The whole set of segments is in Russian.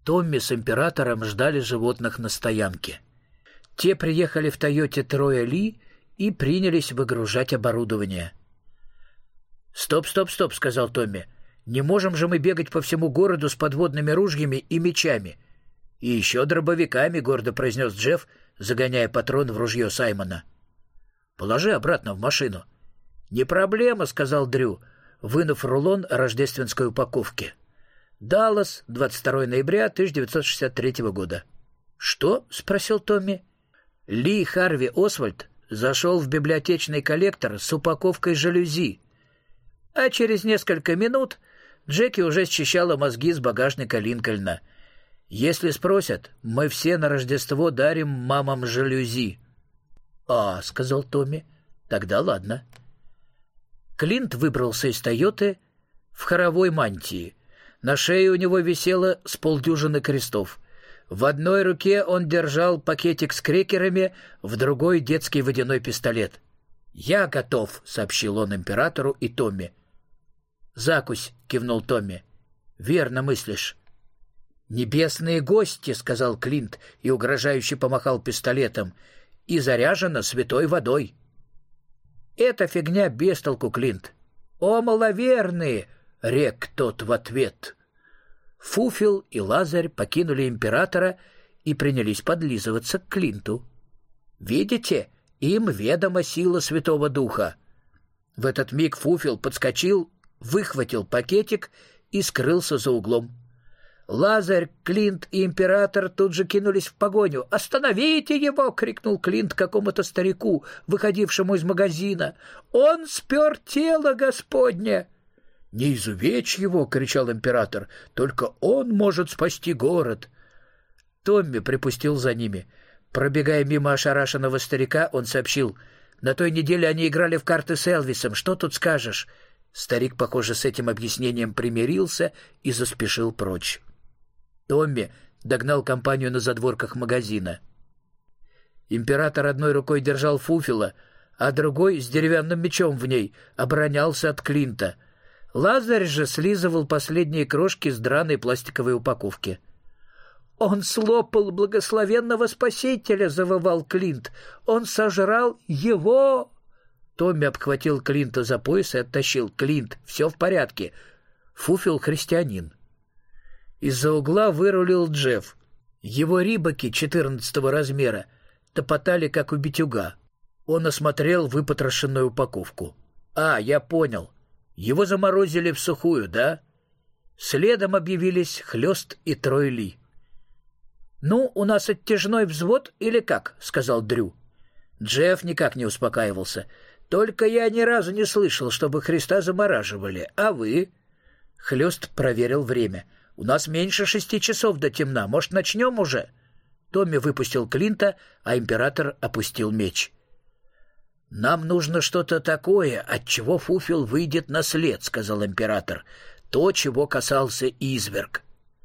Томми с императором ждали животных на стоянке. Те приехали в «Тойоте» Троя Ли и принялись выгружать оборудование. «Стоп, стоп, стоп», — сказал Томми. «Не можем же мы бегать по всему городу с подводными ружьями и мечами». «И еще дробовиками», — гордо произнес Джефф, загоняя патрон в ружье Саймона. «Положи обратно в машину». «Не проблема», — сказал Дрю, вынув рулон рождественской упаковки. «Даллас, 22 ноября 1963 года». «Что?» — спросил Томми. Ли Харви Освальд зашел в библиотечный коллектор с упаковкой жалюзи, а через несколько минут Джеки уже счищала мозги с багажника Линкольна. «Если спросят, мы все на Рождество дарим мамам жалюзи». «А», — сказал Томми, — «тогда ладно». Клинт выбрался из «Тойоты» в хоровой мантии. На шее у него висело с полдюжины крестов. В одной руке он держал пакетик с крекерами, в другой — детский водяной пистолет. «Я готов», — сообщил он императору и Томми. «Закусь», — кивнул Томми. «Верно мыслишь». «Небесные гости», — сказал Клинт и угрожающе помахал пистолетом, — «и заряжено святой водой». «Это фигня без толку, Клинт». «О, маловерные!» — рек тот в ответ. Фуфел и Лазарь покинули императора и принялись подлизываться к Клинту. «Видите, им ведома сила Святого Духа». В этот миг Фуфел подскочил, выхватил пакетик и скрылся за углом. Лазарь, Клинт и император тут же кинулись в погоню. «Остановите его!» — крикнул Клинт какому-то старику, выходившему из магазина. «Он спер тело Господне!» «Не изувечь его!» — кричал император. «Только он может спасти город!» Томми припустил за ними. Пробегая мимо ошарашенного старика, он сообщил: «На той неделе они играли в карты с Элвисом. Что тут скажешь?» Старик, похоже, с этим объяснением примирился и заспешил прочь. Томми догнал компанию на задворках магазина. Император одной рукой держал Фуфела, а другой, с деревянным мечом в ней, оборонялся от Клинта. Лазарь же слизывал последние крошки с драной пластиковой упаковки. «Он слопал благословенного Спасителя!» — завывал Клинт. «Он сожрал его!» Томми обхватил Клинта за пояс и оттащил. «Клинт, все в порядке. Фуфел христианин». Из-за угла вырулил Джефф. Его рибаки 14-го размера топотали, как у битюга. Он осмотрел выпотрошенную упаковку. «А, я понял. Его заморозили в сухую, да?» Следом объявились Хлёст и Трой Ли. «Ну, у нас оттяжной взвод или как?» — сказал Дрю. Джефф никак не успокаивался. «Только я ни разу не слышал, чтобы Христа замораживали. А вы?» Хлёст проверил время. «У нас меньше 6 часов до темна. Может, начнем уже?» Томми выпустил Клинта, а император опустил меч. «Нам нужно что-то такое, от чего Фуфел выйдет на след», — сказал император. «То, чего касался изверг».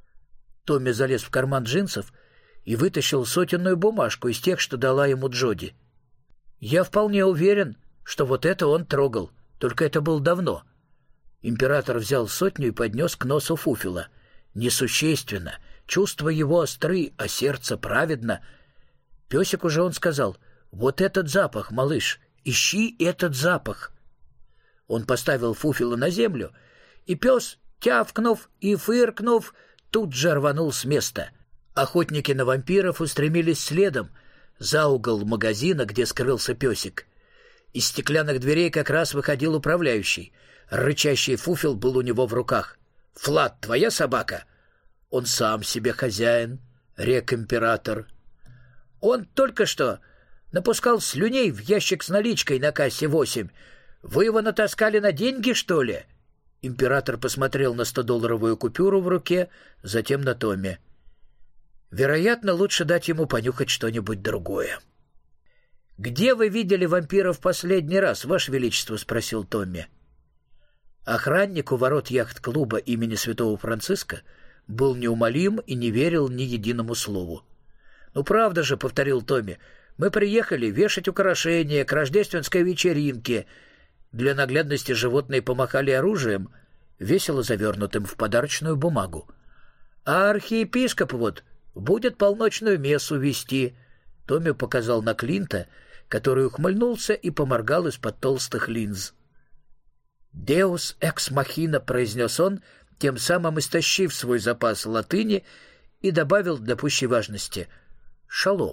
Томми залез в карман джинсов и вытащил сотенную бумажку из тех, что дала ему Джоди. «Я вполне уверен, что вот это он трогал, только это было давно». Император взял сотню и поднес к носу Фуфела. «Несущественно. Чувства его остры, а сердце праведно». Песик уже он сказал: «Вот этот запах, малыш, ищи этот запах». Он поставил Фуфела на землю, и пес, тявкнув и фыркнув, тут же рванул с места. Охотники на вампиров устремились следом, за угол магазина, где скрылся песик. Из стеклянных дверей как раз выходил управляющий. Рычащий Фуфел был у него в руках. «Флат, твоя собака?» «Он сам себе хозяин», — рек император. «Он только что напускал слюней в ящик с наличкой на кассе 8. Вы его натаскали на деньги, что ли?» Император посмотрел на 100-долларовую купюру в руке, затем на Томми. «Вероятно, лучше дать ему понюхать что-нибудь другое». «Где вы видели вампиров последний раз, Ваше Величество?» — спросил Томми. Охранник у ворот яхт-клуба имени Святого Франциска был неумолим и не верил ни единому слову. «Ну правда же», — повторил Томми, — «мы приехали вешать украшения к рождественской вечеринке». Для наглядности животные помахали оружием, весело завернутым в подарочную бумагу. А архиепископ вот будет полночную мессу вести. Томми показал на Клинта, который ухмыльнулся и поморгал из-под толстых линз. «Деус экс махина», — произнес он, тем самым истощив свой запас латыни, и добавил для пущей важности «Шалом».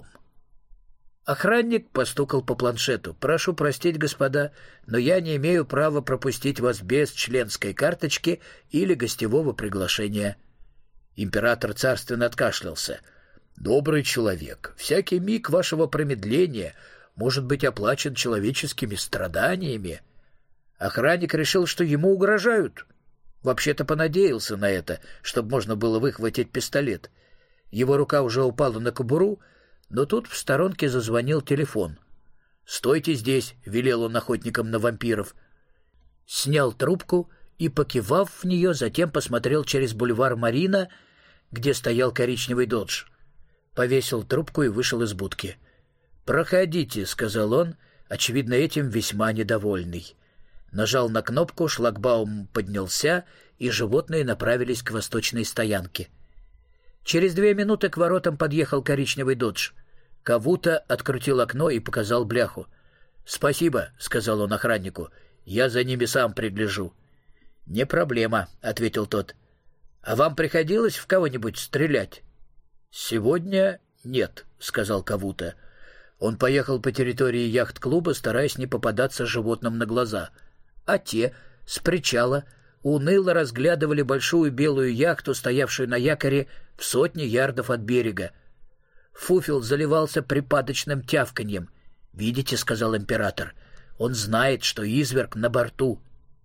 Охранник постукал по планшету. «Прошу простить, господа, но я не имею права пропустить вас без членской карточки или гостевого приглашения». Император царственно откашлялся. «Добрый человек, всякий миг вашего промедления может быть оплачен человеческими страданиями». Охранник решил, что ему угрожают. Вообще-то понадеялся на это, чтобы можно было выхватить пистолет. Его рука уже упала на кобуру, но тут в сторонке зазвонил телефон. «Стойте здесь», — велел он охотникам на вампиров. Снял трубку и, покивав в нее, затем посмотрел через бульвар Марина, где стоял коричневый додж. Повесил трубку и вышел из будки. «Проходите», — сказал он, очевидно, этим весьма недовольный. Нажал на кнопку, шлагбаум поднялся, и животные направились к восточной стоянке. Через 2 минуты к воротам подъехал коричневый додж. Кавута открутил окно и показал бляху. «Спасибо», — сказал он охраннику, — «я за ними сам пригляжу». «Не проблема», — ответил тот. «А вам приходилось в кого-нибудь стрелять?» «Сегодня нет», — сказал Кавута. Он поехал по территории яхт-клуба, стараясь не попадаться животным на глаза. А те, с причала, уныло разглядывали большую белую яхту, стоявшую на якоре в 100 ярдов от берега. Фуфел заливался припадочным тявканьем. «Видите», — сказал император, — «он знает, что изверг на борту».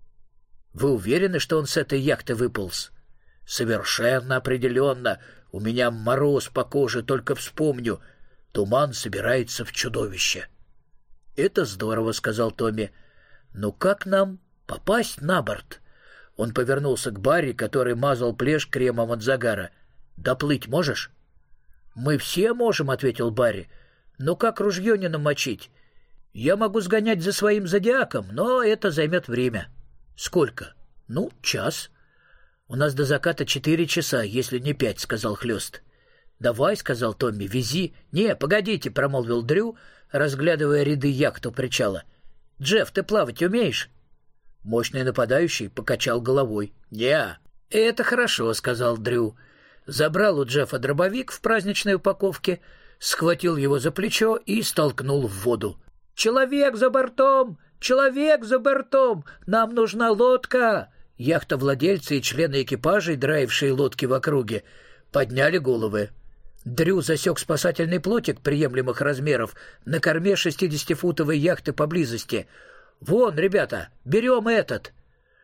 «Вы уверены, что он с этой яхты выполз?» «Совершенно определенно. У меня мороз по коже, только вспомню. Туман собирается в чудовище». «Это здорово», — сказал Томми. «Но как нам попасть на борт?» Он повернулся к Барри, который мазал плешь кремом от загара. «Доплыть можешь?» «Мы все можем», — ответил Барри. «Но как ружье не намочить? Я могу сгонять за своим зодиаком, но это займет время». «Сколько?» «Ну, час». «У нас до заката 4 часа, если не 5», — сказал Хлёст. «Давай», — сказал Томми, — «вези». «Не, погодите», — промолвил Дрю, разглядывая ряды яхт у причала. «Джефф, ты плавать умеешь?» Мощный нападающий покачал головой. «Не». «Это хорошо», — сказал Дрю. Забрал у Джеффа дробовик в праздничной упаковке, схватил его за плечо и столкнул в воду. «Человек за бортом! Человек за бортом! Нам нужна лодка!» Яхтовладельцы и члены экипажей, драившие лодки в округе, подняли головы. Дрю засек спасательный плотик приемлемых размеров на корме 60-футовой яхты поблизости. «Вон, ребята, берем этот!»